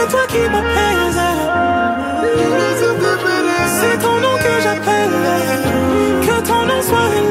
c'est toi qui m'appelles. C'est ton nom que j'appelle, que ton nom soit